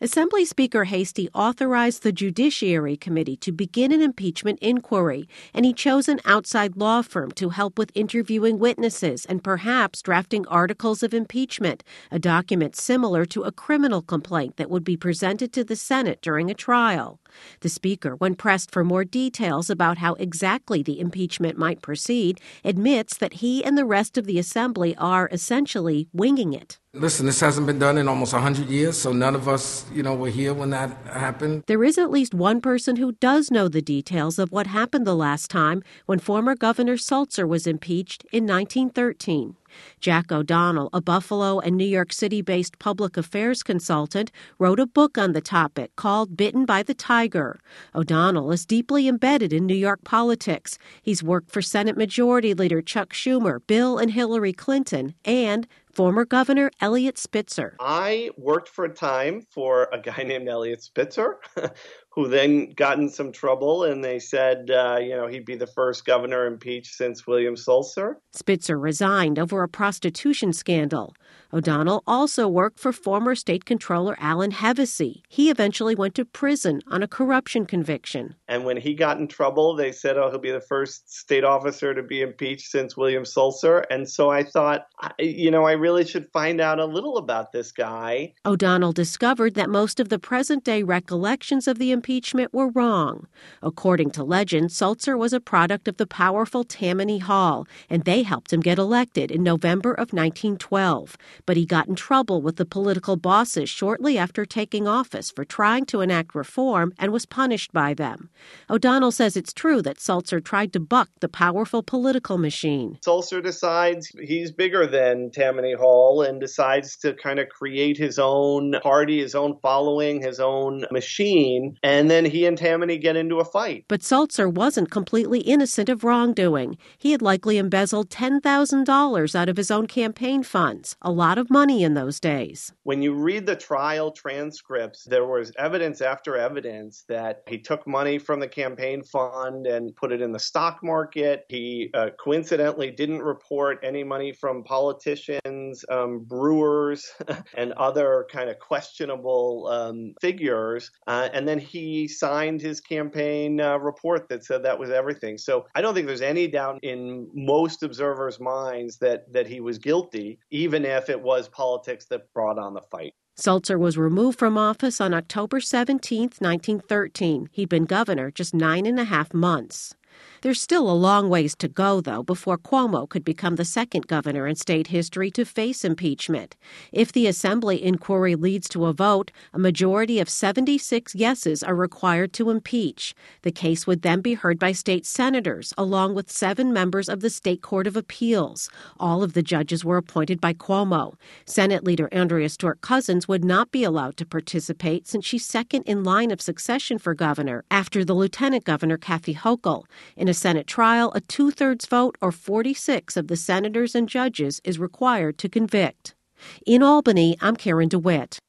Assembly Speaker Hastie authorized the Judiciary Committee to begin an impeachment inquiry, and he chose an outside law firm to help with interviewing witnesses and perhaps drafting articles of impeachment, a document similar to a criminal complaint that would be presented to the Senate during a trial. The Speaker, when pressed for more details about how exactly the impeachment might proceed, admits that he and the rest of the Assembly are essentially winging it. Listen, this hasn't been done in almost 100 years, so none of us, were here when that happened. There is at least one person who does know the details of what happened the last time when former Governor Sulzer was impeached in 1913. Jack O'Donnell, a Buffalo and New York City-based public affairs consultant, wrote a book on the topic called Bitten by the Tiger. O'Donnell is deeply embedded in New York politics. He's worked for Senate Majority Leader Chuck Schumer, Bill and Hillary Clinton, and former Governor Eliot Spitzer. I worked for a time for a guy named Eliot Spitzer, who then got in some trouble, and they said, he'd be the first governor impeached since William Sulzer. Spitzer resigned over a prostitution scandal. O'Donnell also worked for former State Controller Alan Hevesi. He eventually went to prison on a corruption conviction. And when he got in trouble, they said, he'll be the first state officer to be impeached since William Sulzer. And so I thought, I really should find out a little about this guy. O'Donnell discovered that most of the present-day recollections of the impeachment were wrong. According to legend, Sulzer was a product of the powerful Tammany Hall, and they helped him get elected in November of 1912. But he got in trouble with the political bosses shortly after taking office for trying to enact reform and was punished by them. O'Donnell says it's true that Sulzer tried to buck the powerful political machine. Sulzer decides he's bigger than Tammany Hall and decides to kind of create his own party, his own following, his own machine, and then he and Tammany get into a fight. But Sulzer wasn't completely innocent of wrongdoing. He had likely embezzled $10,000 out of his own campaign funds, a lot of money in those days. When you read the trial transcripts, there was evidence after evidence that he took money from the campaign fund and put it in the stock market. He coincidentally didn't report any money from politicians, brewers, and other kind of questionable figures. And then he signed his campaign report that said that was everything. So I don't think there's any doubt in most observers' minds that he was guilty, even if it was politics that brought on the fight. Sulzer was removed from office on October 17, 1913. He'd been governor just 9.5 months. There's still a long ways to go, though, before Cuomo could become the second governor in state history to face impeachment. If the Assembly inquiry leads to a vote, a majority of 76 yeses are required to impeach. The case would then be heard by state senators, along with 7 members of the State Court of Appeals. All of the judges were appointed by Cuomo. Senate Leader Andrea Stewart Cousins would not be allowed to participate since she's second in line of succession for governor after the Lieutenant Governor Kathy Hochul. In a Senate trial, a 2/3 vote or 46 of the senators and judges is required to convict. In Albany, I'm Karen DeWitt.